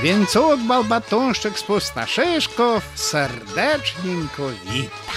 Więc Balbatonszczyk z Pustoszyszków serdecznienko wita.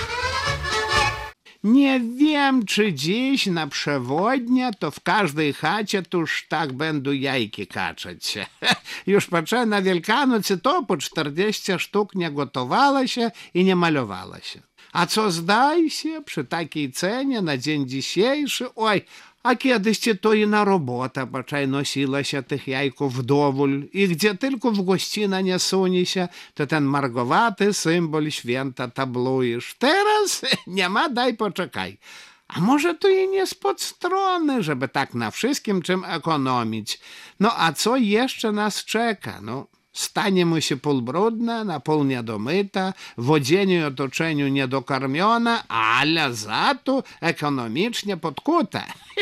Nie wiem, czy dziś na przewodnia to w każdej chacie tuż tak będą jajki kaczać. Już patrzę na Wielkanocy, to po 40 sztuk nie gotowało się i nie malowało się. A co zdaje się, przy takiej cenie na dzień dzisiejszy, oj, a kiedyś to i na robota, patrzaj, nosiła się tych jajków wdowól i gdzie tylko w gościna nie sunie się, to ten margowaty symbol święta tablujesz. Teraz nie ma, daj poczekaj. A może to i nie spod strony, żeby tak na wszystkim czym ekonomić. No a co jeszcze nas czeka? No, stanie mu się pół brudna, na pół niedomyta, w odzieniu i otoczeniu niedokarmiona, ale za to ekonomicznie podkuta.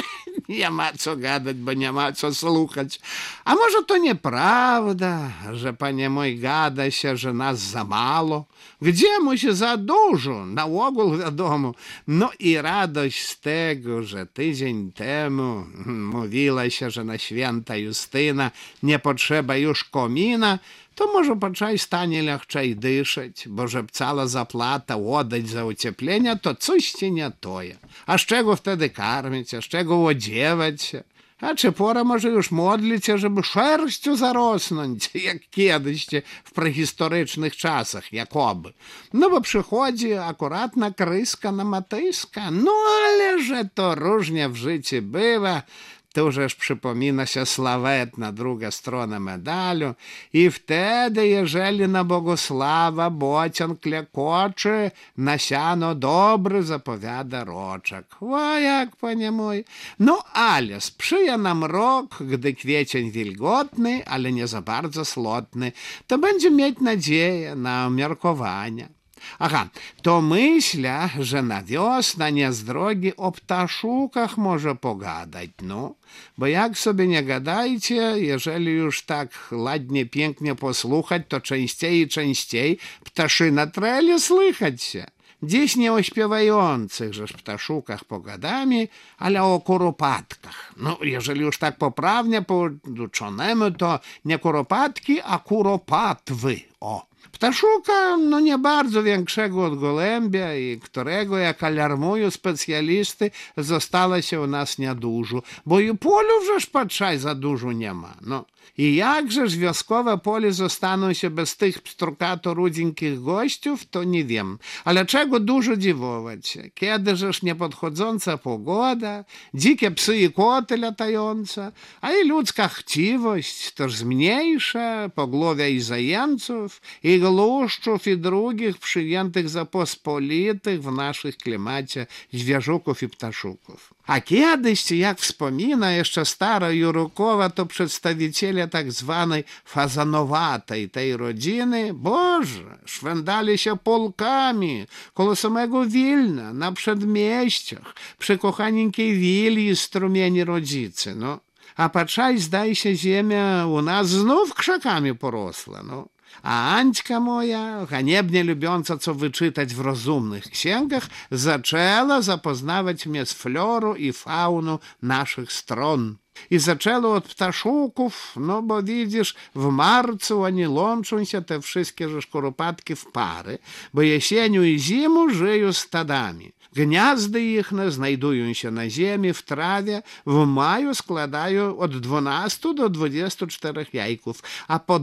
Nie ma co gadać, bo nie ma co słuchać. A może to nieprawda, że panie mój gada się, że nas za mało? Gdzie mu się za dużo? Na ogół wiadomo. No i radość z tego, że tydzień temu mówiła się, że na święta Justyna nie potrzeba już komina, to może poczaj stanie lегчej dyszeć, bo że cała zaplata oddać za ocieplenie, to coś ci nie toje. A z czego wtedy karmić, a z czego odziewać się? A czy pora może już modlić się, żeby szerściu zarosnąć, jak kiedyś w prehistorycznych czasach, jakoby. No bo przychodzi akuratna kryska na matyska. No ale że to różnie w życiu bywa. Tu żeż przypomina się sławetna druga strona medalu i wtedy, jeżeli na Bogusława bocian klekoczy, na siano dobry zapowiada roczek. O jak, panie mój. No ale sprzyja nam rok, gdy kwiecień wilgotny, ale nie za bardzo slotny, to będzie mieć nadzieję na umiarkowania. Aha, to myślę, że na wiosnę nie z drogi o ptaszukach może pogadać, no. Bo jak sobie nie gadajcie, jeżeli już tak ładnie, pięknie posłuchać, to częściej i częściej ptaszyna treli słychać się. Dziś nie o śpiewających żeż ptaszukach pogadamy, ale o kuropatkach. No, jeżeli już tak poprawnie pouczonemu, to nie kuropatki, a kuropatwy, o. Ptaszuka, no nie bardzo większego od gołębia i którego, jak alarmują specjalisty, zostało się u nas niedużo, bo i polów żeż patrzaj za dużo nie ma, no. I jakżeż wioskowe pole zostaną się bez tych pstrukato rudzinkich gościów, to nie wiem. Ale czego dużo dziwować się? Kiedy żeż niepodchodząca pogoda, dzikie psy i koty latające, a i ludzka chciwość toż zmniejsza, pogłowia i zajęców, i głuszczów, i drugich przyjętych za pospolitych w naszych klimacie zwierzuków i ptaszuków. A kiedyś, jak wspomina jeszcze stara Jurukowa, to przedstawiciele tak zwanej fazanowatej tej rodziny, Boże, szwendali się polkami koło samego Wilna, na przedmieściach, przy kochaninkiej willi i strumieni rodzicy, no. A patrzaj, zdaje się, ziemia u nas znów krzakami porosła, no. A Ańćka moja, haniebnie lubiąca co wyczytać w rozumnych księgach, zaczęła zapoznawać mnie z florą i fauną naszych stron. I zaczęło od ptaszuków, no bo widzisz, w marcu oni łączą się, te wszystkie żeż kuropatki, w pary, bo jesienią i zimą żyją stadami. Gniazdy ich znajdują się na ziemi, w trawie, w maju składają od 12 do 24 jajków, a po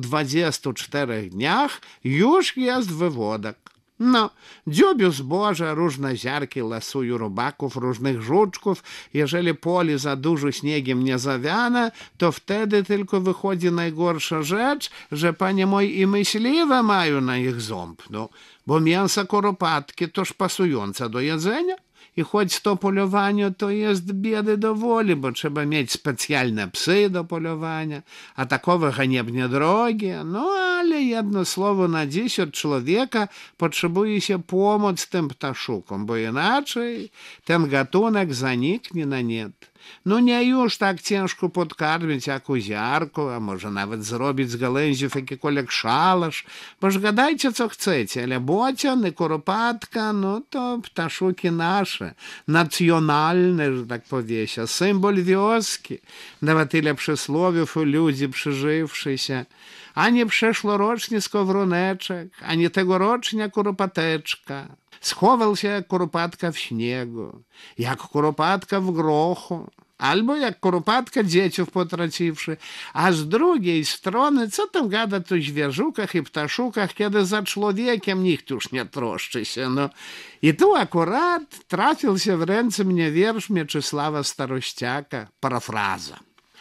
24 dniach już jest wywodek. No, dziubiu zboża, różne ziarki lasują robaków, różnych żuczków. Jeżeli pole za dużo śniegiem nie zawiane, to wtedy tylko wychodzi najgorsza rzecz, że panie moi i myśliwe mają na ich ząb, no, bo mięso kuropatki toż pasujące do jedzenia. I choć to polowanie to jest biedy do woli, bo trzeba mieć specjalne psy do polowania, a takowe haniebnie drogie. No ale jedno słowo na dziś od człowieka potrzebuje się pomoc tym ptaszukom, bo inaczej ten gatunek zaniknie na niet. No nie już tak ciężko podkarmić jak uziarku, a może nawet zrobić z gałęziów jakikolwiek szalasz, boż gadajcie co chcecie, ale bocian i kuropatka, no to ptaszuki nasze, nasze, nacjonalne, że tak powiesia, symbol wioski, nawet tyle przysłowiów u ludzi przyżywszy się, a nie przeszłoroczny skowroneczek, a nie tegorocznia kuropateczka. Schował się jak kuropatka w śniegu, jak kuropatka w grochu, albo jak kuropatka dzieciów potraciwszy, a z drugiej strony, co tam gadać o zwierzukach i ptaszukach, kiedy za człowiekiem nikt już nie troszczy się, no. I tu akurat trafił się w ręce mnie wiersz Mieczysława Starościaka, parafraza.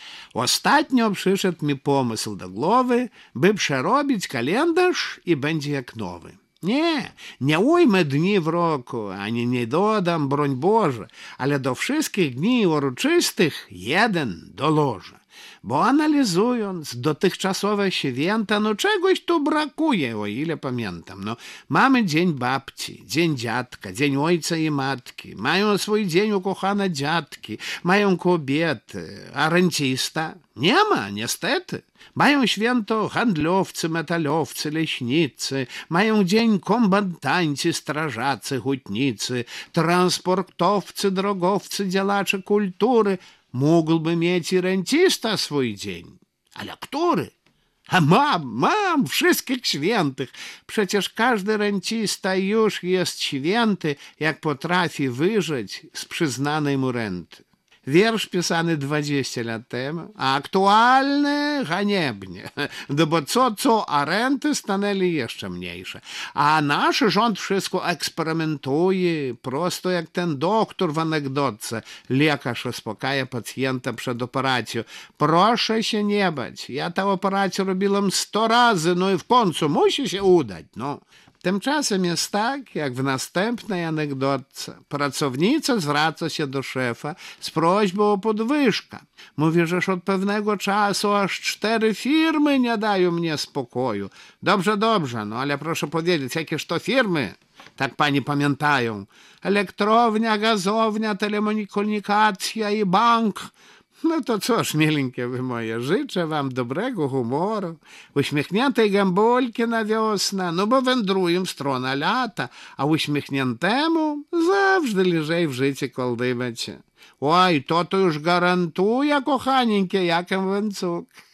Ostatnio przyszedł mi pomysł do głowy, by przerobić kalendarz i będzie jak nowy. Nie ujmę dni w roku, ani nie dodam, broń Boże, ale do wszystkich dni uroczystych jeden dołożę. Bo analizując dotychczasowe święta, no czegoś tu brakuje, o ile pamiętam. No, mamy Dzień Babci, Dzień Dziadka, Dzień Ojca i Matki, mają swój dzień ukochane dziadki, mają kobiety, a rencista nie ma, niestety. Mają święto handlowcy, metalowcy, leśnicy, mają dzień kombatanci, strażacy, hutnicy, transportowcy, drogowcy, działacze kultury. Mógłby mieć i rencista swój dzień. Ale który? A mam wszystkich świętych. Przecież każdy rencista już jest święty, jak potrafi wyżyć z przyznanej mu renty. Wiersz pisany 20 lat temu, a aktualny haniebnie. No bo a renty stanęli jeszcze mniejsze. A nasz rząd wszystko eksperymentuje, prosto jak ten doktor w anegdotce. Lekarz uspokaja pacjenta przed operacją. Proszę się nie bać, ja tę operację robiłem 100 razy, no i w końcu musi się udać, no. Tymczasem jest tak, jak w następnej anegdotce. Pracownica zwraca się do szefa z prośbą o podwyżkę. Mówi, że od pewnego czasu aż 4 firmy nie dają mnie spokoju. Dobrze, no ale proszę powiedzieć, jakież to firmy? Tak pani pamiętają. Elektrownia, gazownia, telekomunikacja i bank. No to cóż, milinkie wy moje, życzę wam dobrego humoru, uśmiechniętej gębulki na wiosnę, no bo wędrują w stronę lata, a uśmiechniętemu zawsze lżej w życiu kołdywać. Oj, to już gwarantuje, kochaninkie, jakem węcuk.